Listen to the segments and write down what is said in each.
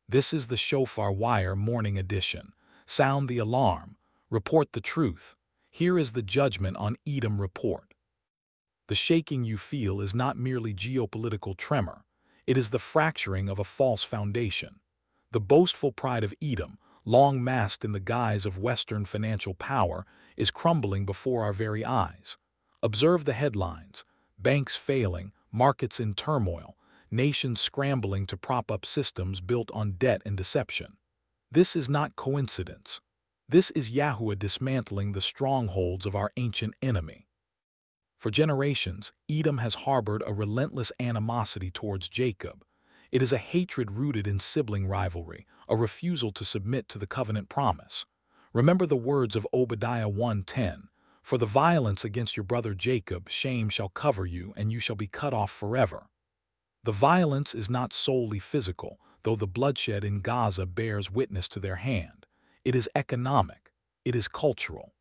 This is the Shofar Wire Morning Edition. Sound the alarm. Report the truth. Here is the judgment on Edom report. The shaking you feel is not merely geopolitical tremor. It is the fracturing of a false foundation. The boastful pride of Edom, long masked in the guise of Western financial power, is crumbling before our very eyes. Observe the headlines: banks failing, markets in turmoil, nations scrambling to prop up systems built on debt and deception. This is not coincidence. This is Yahuwah dismantling the strongholds of our ancient enemy. For generations, Edom has harbored a relentless animosity towards Jacob. It is a hatred rooted in sibling rivalry, a refusal to submit to the covenant promise. Remember the words of Obadiah 1:10, "For the violence against your brother Jacob, shame shall cover you, and you shall be cut off forever." The violence is not solely physical, though the bloodshed in Gaza bears witness to their hand. It is economic. It is cultural.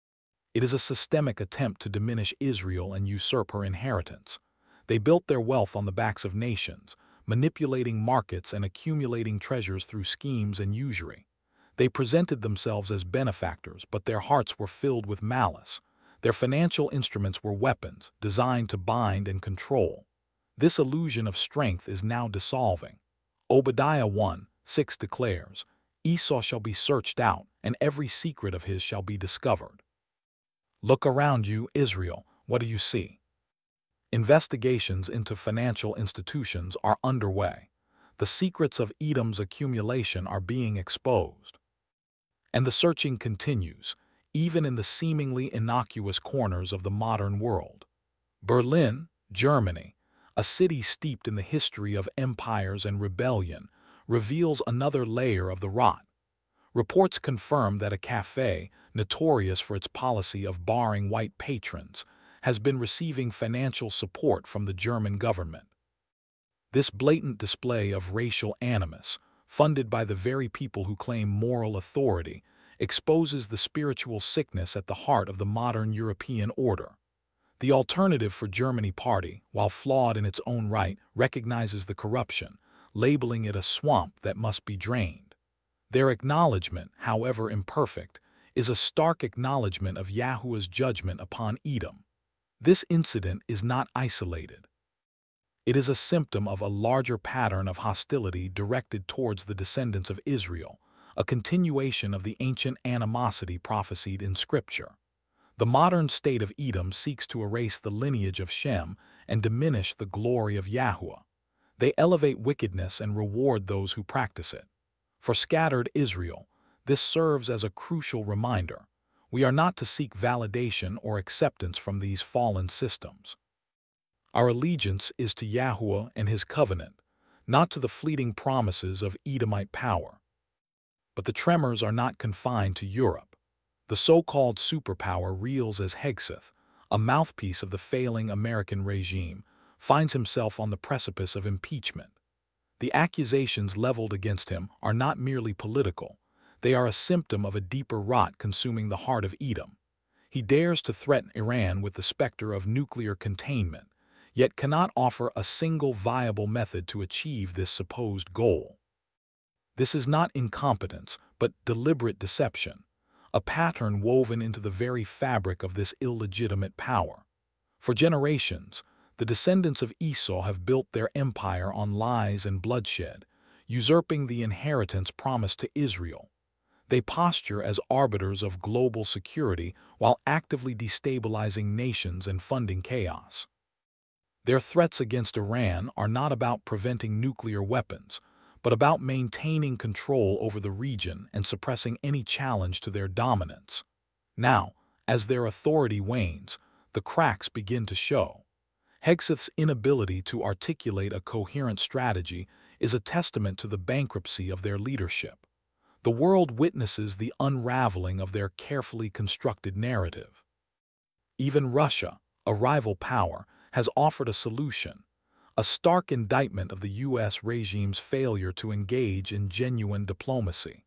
It is a systemic attempt to diminish Israel and usurp her inheritance. They built their wealth on the backs of nations, manipulating markets and accumulating treasures through schemes and usury. They presented themselves as benefactors, but their hearts were filled with malice. Their financial instruments were weapons, designed to bind and control. This illusion of strength is now dissolving. Obadiah 1:6 declares, "Esau shall be searched out, and every secret of his shall be discovered." Look around you, Israel. What do you see? Investigations into financial institutions are underway. The secrets of Edom's accumulation are being exposed. And the searching continues, even in the seemingly innocuous corners of the modern world. Berlin, Germany, a city steeped in the history of empires and rebellion, reveals another layer of the rot. Reports confirm that a cafe, notorious for its policy of barring white patrons, has been receiving financial support from the German government. This blatant display of racial animus, funded by the very people who claim moral authority, exposes the spiritual sickness at the heart of the modern European order. The Alternative for Germany party, while flawed in its own right, recognizes the corruption, labeling it a swamp that must be drained. Their acknowledgement, however imperfect, is a stark acknowledgement of Yahuwah's judgment upon Edom. This incident is not isolated. It is a symptom of a larger pattern of hostility directed towards the descendants of Israel, a continuation of the ancient animosity prophesied in Scripture. The modern state of Edom seeks to erase the lineage of Shem and diminish the glory of Yahuwah. They elevate wickedness and reward those who practice it. For scattered Israel, this serves as a crucial reminder. We are not to seek validation or acceptance from these fallen systems. Our allegiance is to Yahuwah and His covenant, not to the fleeting promises of Edomite power. But the tremors are not confined to Europe. The so-called superpower reels as Hegseth, a mouthpiece of the failing American regime, finds himself on the precipice of impeachment. The accusations leveled against him are not merely political. They are a symptom of a deeper rot consuming the heart of Edom. He dares to threaten Iran with the specter of nuclear containment, yet cannot offer a single viable method to achieve this supposed goal. This is not incompetence, but deliberate deception, a pattern woven into the very fabric of this illegitimate power. For generations, the descendants of Esau have built their empire on lies and bloodshed, usurping the inheritance promised to Israel. They posture as arbiters of global security while actively destabilizing nations and funding chaos. Their threats against Iran are not about preventing nuclear weapons, but about maintaining control over the region and suppressing any challenge to their dominance. Now, as their authority wanes, the cracks begin to show. Hegseth's inability to articulate a coherent strategy is a testament to the bankruptcy of their leadership. The world witnesses the unraveling of their carefully constructed narrative. Even Russia, a rival power, has offered a solution, a stark indictment of the U.S. regime's failure to engage in genuine diplomacy.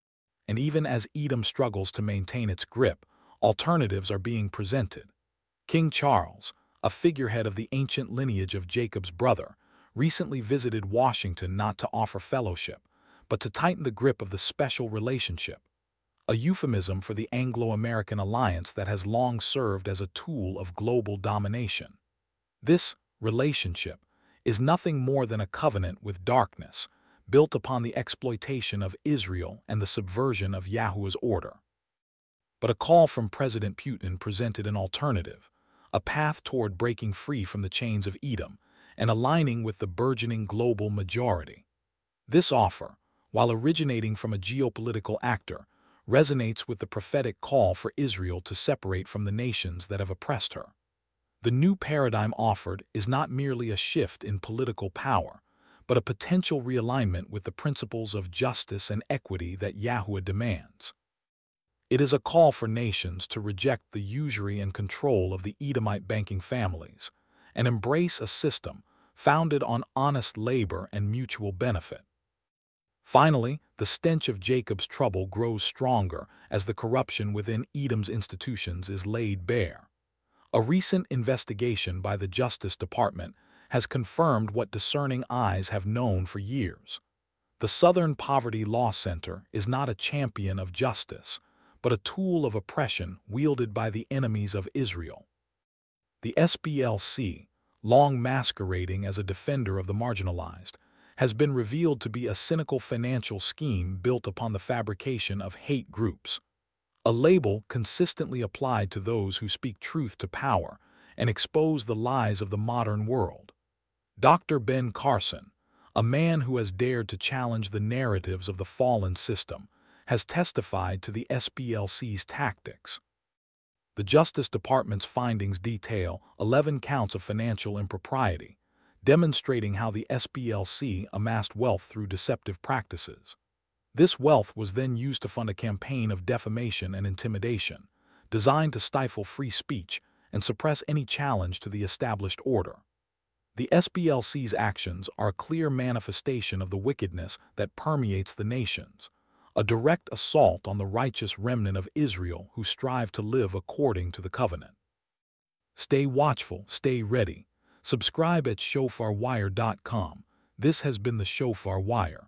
And even as Edom struggles to maintain its grip, alternatives are being presented. King Charles, a figurehead of the ancient lineage of Jacob's brother, recently visited Washington not to offer fellowship, but to tighten the grip of the special relationship, a euphemism for the Anglo-American alliance that has long served as a tool of global domination. This relationship is nothing more than a covenant with darkness, built upon the exploitation of Israel and the subversion of Yahuwah's order. But a call from President Putin presented an alternative, a path toward breaking free from the chains of Edom and aligning with the burgeoning global majority. This offer, while originating from a geopolitical actor, resonates with the prophetic call for Israel to separate from the nations that have oppressed her. The new paradigm offered is not merely a shift in political power, but a potential realignment with the principles of justice and equity that Yahuwah demands. It is a call for nations to reject the usury and control of the Edomite banking families and embrace a system founded on honest labor and mutual benefit. Finally, the stench of Jacob's trouble grows stronger as the corruption within Edom's institutions is laid bare. A recent investigation by the Justice Department has confirmed what discerning eyes have known for years. The Southern Poverty Law Center is not a champion of justice, but a tool of oppression wielded by the enemies of Israel. The SPLC, long masquerading as a defender of the marginalized, has been revealed to be a cynical financial scheme built upon the fabrication of hate groups, a label consistently applied to those who speak truth to power and expose the lies of the modern world. Dr. Ben Carson, a man who has dared to challenge the narratives of the fallen system, has testified to the SPLC's tactics. The Justice Department's findings detail 11 counts of financial impropriety, demonstrating how the SPLC amassed wealth through deceptive practices. This wealth was then used to fund a campaign of defamation and intimidation, designed to stifle free speech and suppress any challenge to the established order. The SPLC's actions are a clear manifestation of the wickedness that permeates the nations, a direct assault on the righteous remnant of Israel who strive to live according to the covenant. Stay watchful, stay ready. Subscribe at shofarwire.com. This has been the Shofar Wire.